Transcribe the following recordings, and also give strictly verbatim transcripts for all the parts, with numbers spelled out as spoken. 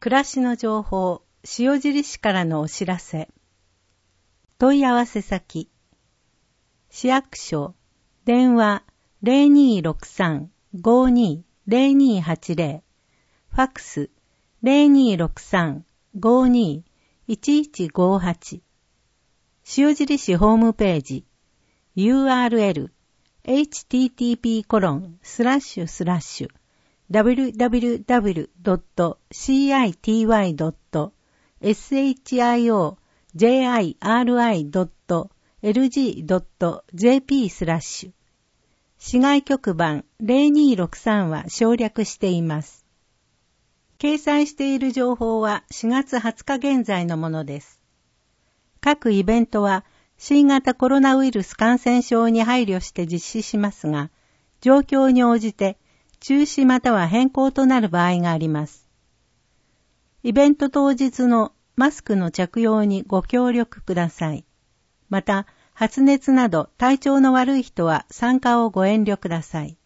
暮らしの情報、塩尻市からのお知らせ。問い合わせ先。市役所、電話 ゼロにーろくさん ごーにー ゼロにーはちゼロ、ファックス ゼロにーろくさん ごーにー いちいちごーはち、塩尻市ホームページ、ユーアールエル、エイチティーティーピーコロンスラッシュスラッシュダブリューダブリューダブリュードットシーアイティーワイドットエスエイチアイオージェーアイアールアイドットエルジードットジェーピースラッシュ市外局番ゼロにーろくさんは省略しています。掲載している情報はしがつはつか現在のものです。各イベントは新型コロナウイルス感染症に配慮して実施しますが、状況に応じて中止または変更となる場合があります。イベント当日のマスクの着用にご協力ください。また、発熱など体調の悪い人は参加をご遠慮ください。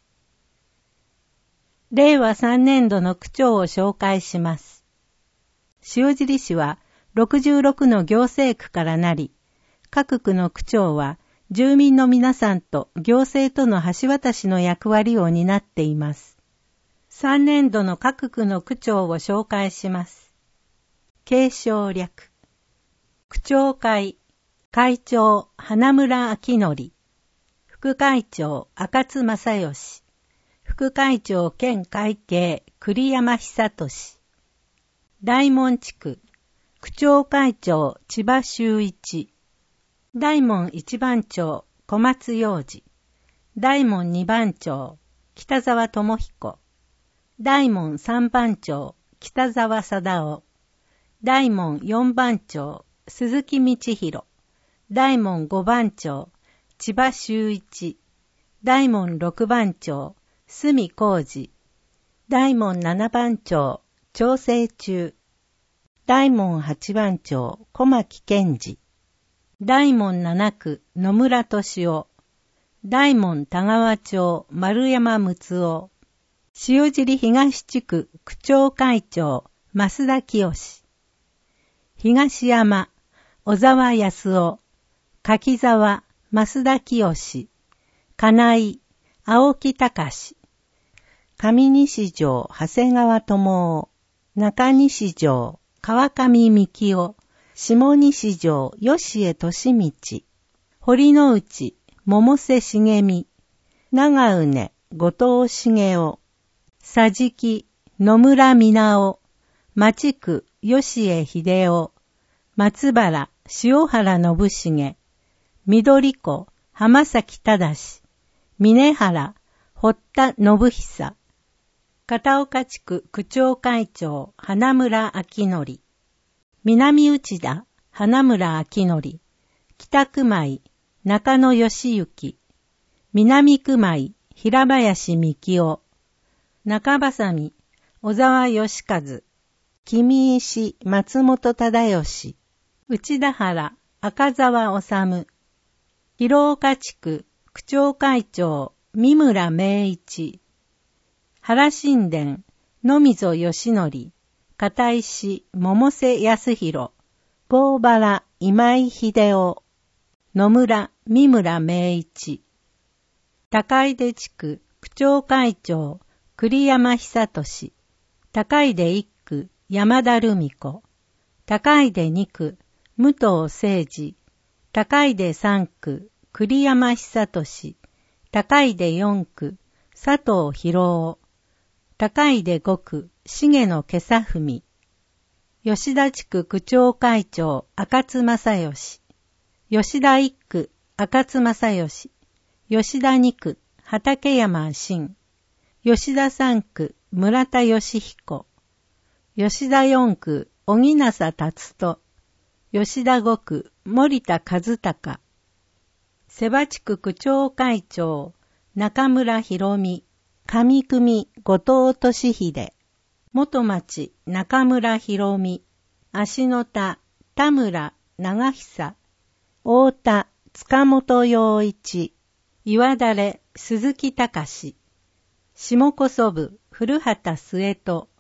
れいわさんねんどの区長を紹介します。塩尻市はろくじゅうろくの行政区からなり、各区の区長は住民の皆さんと行政との橋渡しの役割を担っています。さんねんどの各区の区長を紹介します。継承略。区長会、会長、花村明則。副会長、赤津正義。副会長兼会計、栗山久俊。大門地区、区長会長、千葉修一。大門一番長、小松洋二。大門二番長、北沢智彦。大門三番長、北沢貞夫。大門四番長、鈴木道弘。大門五番長、千葉修一。大門六番長、隅浩二。大門七番長、調整中。大門八番長、小牧健二。大門七区、野村俊夫。大門田川町、丸山睦夫。塩尻東地区、区長会長、増田清。東山、小沢康夫。柿沢、増田清。金井、青木隆。上西城、長谷川智夫。中西城、川上幹夫。下西城、吉江利道。堀之内、百瀬茂美。長畝、後藤茂雄。桟敷、野村美直。町区、吉江秀夫。松原、塩原信重。緑子、浜崎忠。峰原、堀田信久。片岡地区区長会長、花村明則。南内田、花村明則。北区前、中野義行。南区前、平林幹夫。中ばさみ、小沢義和。君石、松本忠義。内田原、赤沢治。広岡地区、区長会長、三村明一。原神殿、野溝義則。片石、百瀬康弘。郷原、今井秀夫。野村、三村明一。高出地区、区長会長、栗山久俊。高出一区、山田留美子。高出二区、武藤誠二。高出三区、栗山久俊。高出四区、佐藤博夫。高出五区、重野今朝文。吉田地区区長会長、赤津正義。吉田一区、赤津正義。吉田二区、畠山真。吉田三区、村田義彦。吉田四区、小木正達人。吉田五区、森田和孝。瀬場地区区長会長、中村博美。上組、後藤俊秀。元町、中村博美。足の田、田村長久。大田、塚本洋一。岩垂、鈴木隆。下小祖部、古畑末人。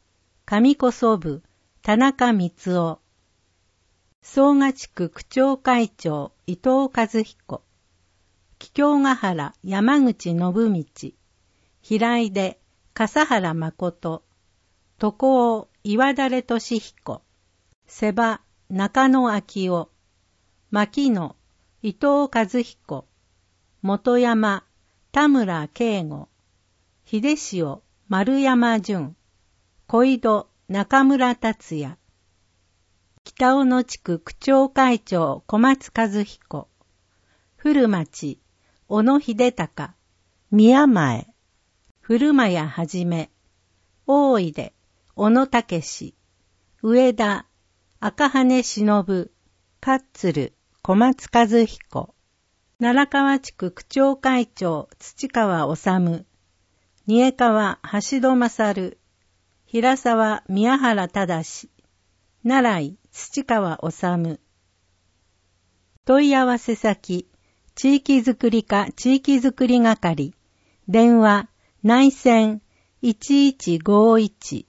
上古祖部、田中光夫。総賀地区区長会長、伊藤和彦。桔梗ヶ原、山口信道。平井出、笠原誠。徳王、岩垂俊彦。瀬場、中野昭夫。牧野、伊藤和彦。本山、田村慶吾。秀潮、丸山淳。小井戸、中村達也。北小野地区区長会長、小松和彦。古町、小野秀隆。宮前。古間谷はじめ。大井出、小野武史。上田、赤羽忍。勝鶴、小松和彦。奈良川地区区長会長、土川治。二重川、橋戸勝。平沢、宮原忠。奈良井、土川治。問い合わせ先、地域づくり課地域づくり係。電話、内線、いちいちごいち。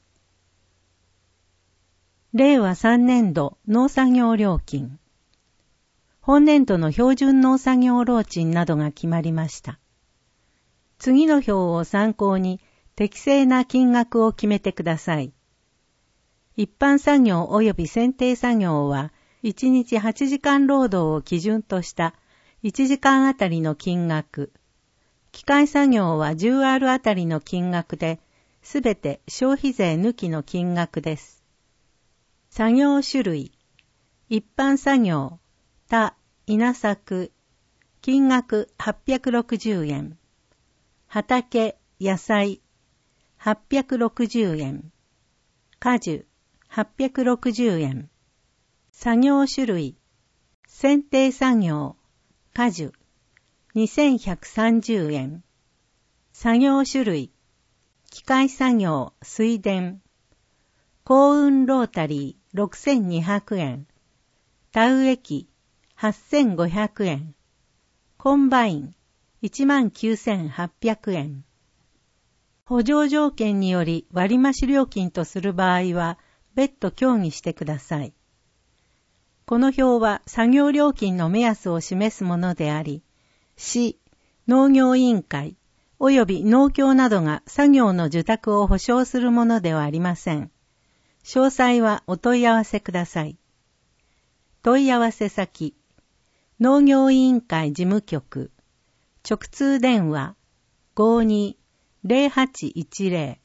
れいわさんねんど農作業料金。本年度の標準農作業労賃などが決まりました。次の表を参考に適正な金額を決めてください。一般作業及び選定作業はいちにちはちじかん労働を基準としたいちじかんあたりの金額。機械作業は じゅうアール あたりの金額で、すべて消費税抜きの金額です。作業種類。一般作業、田、稲作、金額はっぴゃくろくじゅうえん。畑、野菜、はっぴゃくろくじゅうえん。果樹、はっぴゃくろくじゅうえん。作業種類。剪定作業、果樹、にせんひゃくさんじゅうえん。作業種類。機械作業、水田。幸運ロータリー、ろくせんにひゃくえん。田植え機、はっせんごひゃくえん。コンバイン、いちまんきゅうせんはっぴゃくえん。補助条件により割増料金とする場合は、別途協議してください。この表は作業料金の目安を示すものであり、市、農業委員会、及び農協などが作業の受託を保証するものではありません。詳細はお問い合わせください。問い合わせ先、農業委員会事務局、直通電話 ごにーぜろはちいちぜろ。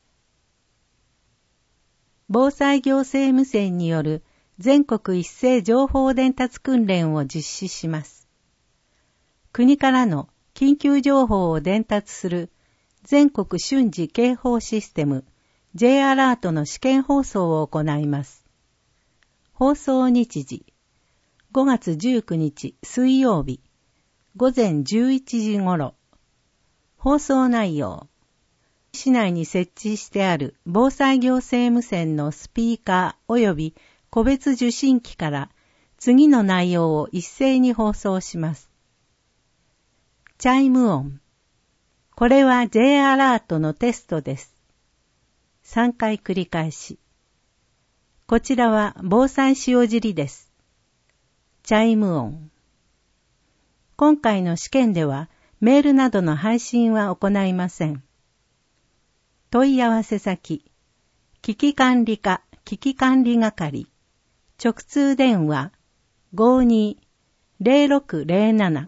防災行政無線による全国一斉情報伝達訓練を実施します。国からの緊急情報を伝達する全国瞬時警報システム J アラートの試験放送を行います。放送日時、ごがつじゅうくにち水曜日、ごぜんじゅういちじ頃。放送内容、市内に設置してある防災行政無線のスピーカー及び個別受信機から次の内容を一斉に放送します。チャイム音。これは J アラートのテストです。さんかい繰り返し。こちらは防災塩尻です。チャイム音。今回の試験ではメールなどの配信は行いません。問い合わせ先、危機管理課危機管理係、直通電話 ごにーぜろろくぜろなな。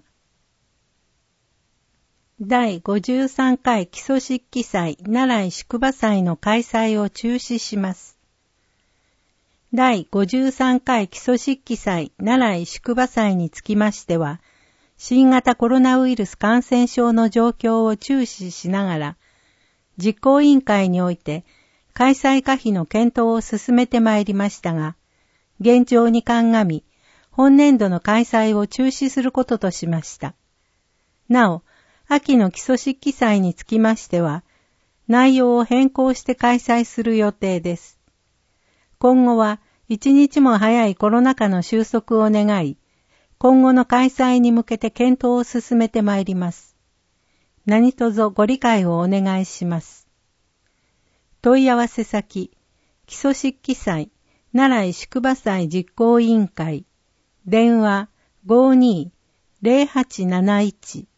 だいごじゅうさんかい基礎漆器祭奈良井宿場祭の開催を中止します。だいごじゅうさんかい基礎漆器祭奈良井宿場祭につきましては、新型コロナウイルス感染症の状況を注視しながら、実行委員会において開催可否の検討を進めてまいりましたが、現状に鑑み、本年度の開催を中止することとしました。なお、秋の基礎漆器祭につきましては、内容を変更して開催する予定です。今後は一日も早いコロナ禍の収束を願い、今後の開催に向けて検討を進めてまいります。何卒ご理解をお願いします。問い合わせ先、 基礎執記祭、奈良井宿場祭実行委員会、電話 ごーにー ゼロはちなないち。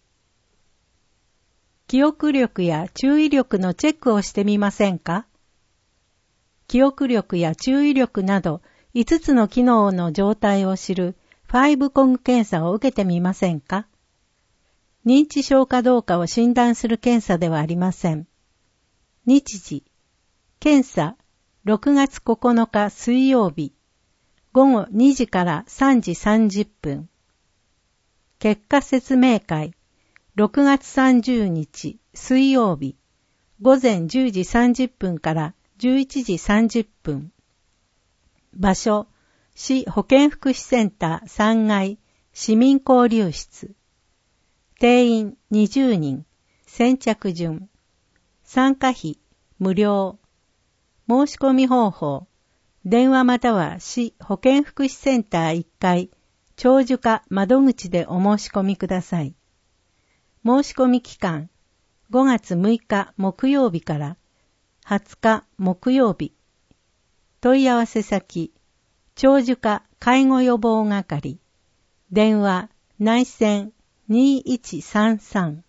記憶力や注意力のチェックをしてみませんか？記憶力や注意力などいつつの機能の状態を知るファイブコグ検査を受けてみませんか？認知症かどうかを診断する検査ではありません。日時、検査ろくがつここのか水曜日、ごごにじからさんじさんじゅっぷん。結果説明会、ろくがつさんじゅうにち水曜日、ごぜんじゅうじさんじゅっぷんからじゅういちじさんじゅっぷん。場所、市保健福祉センターさんがい市民交流室。定員にじゅうにん、先着順。参加費、無料。申し込み方法、電話または市保健福祉センターいっかい、長寿課窓口でお申し込みください。申し込み期間、ごがつむいか木曜日からはつか木曜日。問い合わせ先、長寿課介護予防係、電話内線にいちさんさん。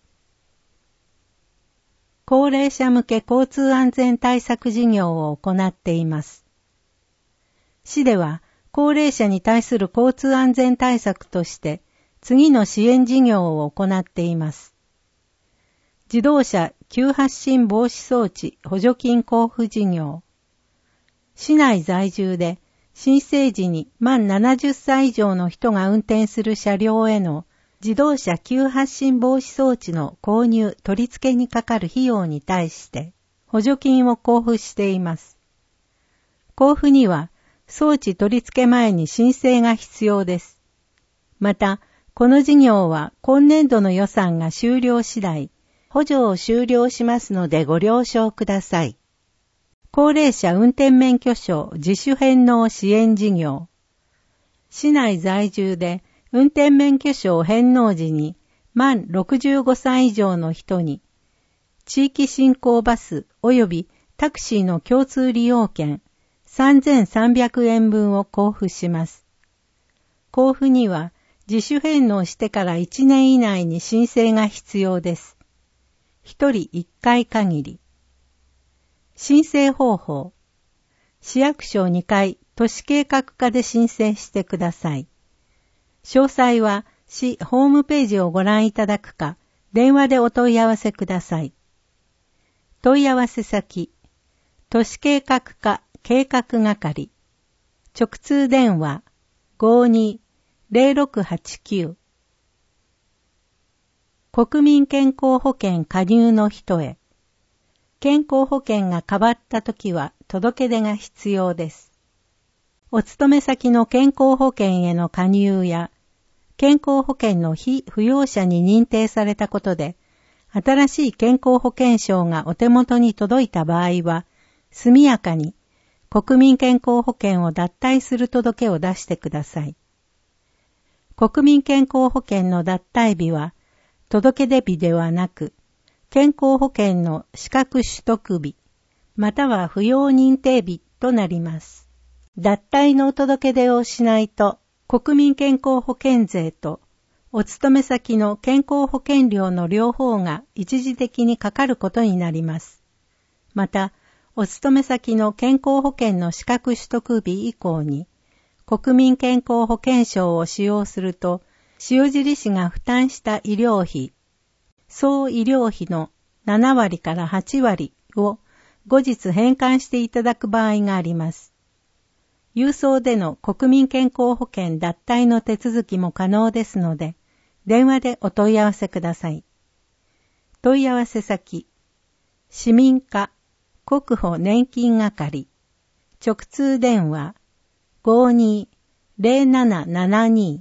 高齢者向け交通安全対策事業を行っています。市では高齢者に対する交通安全対策として次の支援事業を行っています。自動車急発進防止装置補助金交付事業。市内在住で申請時に満ななじゅっさい以上の人が運転する車両への自動車急発進防止装置の購入・取り付けにかかる費用に対して補助金を交付しています。交付には装置取り付け前に申請が必要です。また、この事業は今年度の予算が終了次第、補助を終了しますのでご了承ください。高齢者運転免許証自主返納支援事業。市内在住で運転免許証返納時に満ろくじゅうごさい以上の人に、地域振興バス及びタクシーの共通利用券さんぜんさんびゃくえんぶんを交付します。交付には自主返納してからいちねん以内に申請が必要です。ひとりいっかい限り。申請方法。市役所にかい都市計画課で申請してください。詳細は市ホームページをご覧いただくか、電話でお問い合わせください。問い合わせ先、都市計画課計画係、直通電話 ごーにー ゼロろくはちきゅう。国民健康保険加入の人へ。健康保険が変わったときは届け出が必要です。お勤め先の健康保険への加入や、健康保険の被扶養者に認定されたことで、新しい健康保険証がお手元に届いた場合は、速やかに国民健康保険を脱退する届けを出してください。国民健康保険の脱退日は、届け出日ではなく、健康保険の資格取得日、または扶養認定日となります。脱退の届け出をしないと、国民健康保険税とお勤め先の健康保険料の両方が一時的にかかることになります。また、お勤め先の健康保険の資格取得日以降に、国民健康保険証を使用すると、塩尻市が負担した医療費、総医療費のななわりからはちわりを後日返還していただく場合があります。郵送での国民健康保険脱退の手続きも可能ですので、電話でお問い合わせください。問い合わせ先、市民課国保年金係、直通電話 ごーにー ゼロななななに。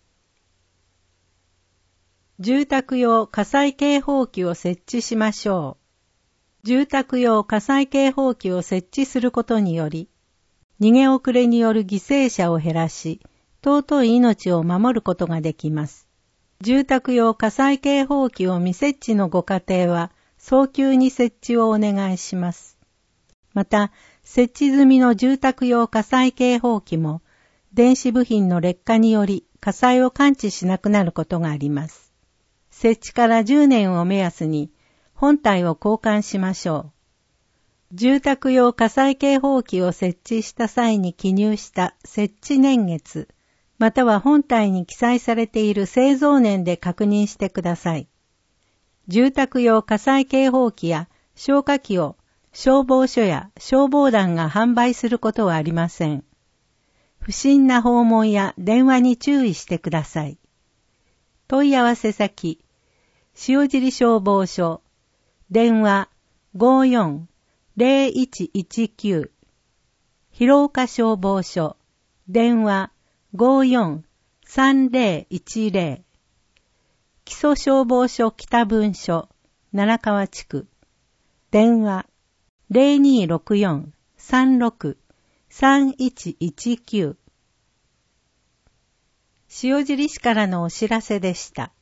住宅用火災警報器を設置しましょう。住宅用火災警報器を設置することにより、逃げ遅れによる犠牲者を減らし、尊い命を守ることができます。住宅用火災警報器を未設置のご家庭は、早急に設置をお願いします。また、 設置済みの住宅用火災警報器も電子部品の劣化により火災を感知しなくなることがあります。設置からじゅうねんを目安に本体を交換しましょう。住宅用火災警報器を設置した際に記入した設置年月、または本体に記載されている製造年で確認してください。住宅用火災警報器や消火器を消防署や消防団が販売することはありません。不審な訪問や電話に注意してください。問い合わせ先、塩尻消防署、電話 ごーよん ゼロいちいちきゅう、広岡消防署、電話 ごーよん さんゼロいちゼロ、木曽消防署北分署、七川地区、電話 ゼロにーろくよん さんろく さんいちいちきゅう。塩尻市からのお知らせでした。